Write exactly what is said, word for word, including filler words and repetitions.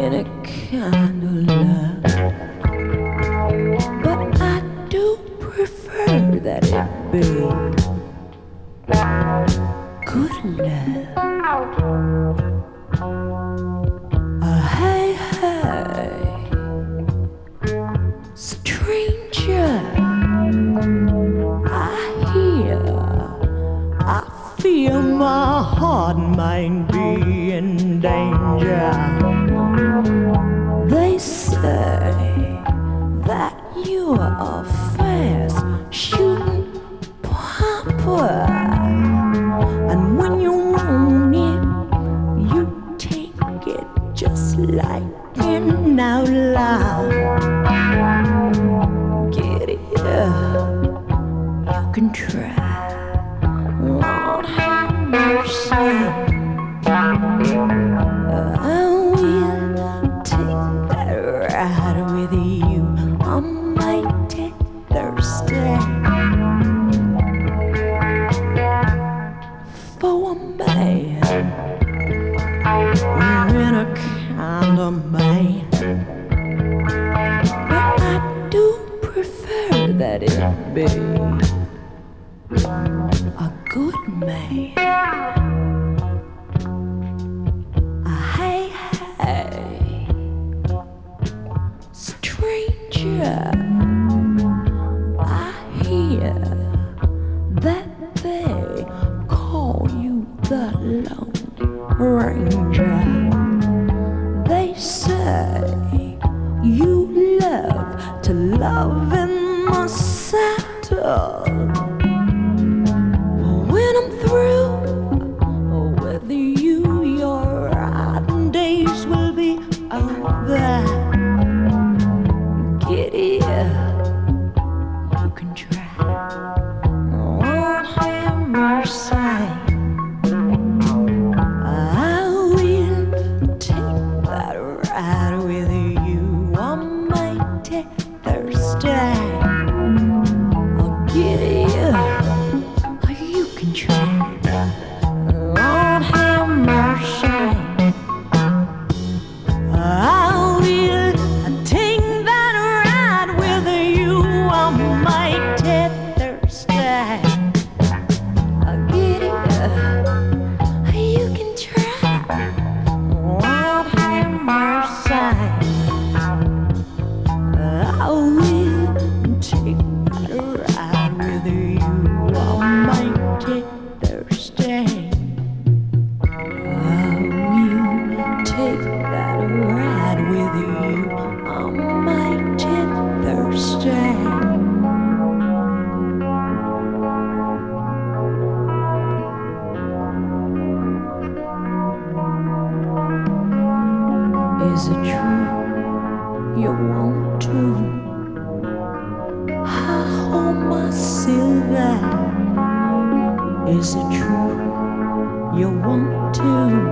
any kind of love, but I do prefer that it be good love. Uh, hey, hey, stranger, I hear, I feel my heart might be in danger. They say that you are fast shooting papa, and when you want it, you take it just like an outlaw. Get it, you can try. Lord have mercy. I will take that ride with you. I'm mighty thirsty for a man, in a kind of man, but I do prefer that it be a good man. Hey, hey, stranger, I hear that they call you the Lone Ranger. They say you love to love in the saddle. When I'm through with you, your riding days will be over. Get it, you can try. Lord have mercy. I will take that ride with you. I'm mighty thirsty. I'll get it. You can try. Lord have mercy. I will take that ride with you. I'm mighty thirsty. I'll get it. You can try. Lord have mercy. I will take that ride with you. I'm mighty thirsty. I will take that ride with you. I'm mighty thirsty. Is it true you want to? I hold my silver. Is it true you want to?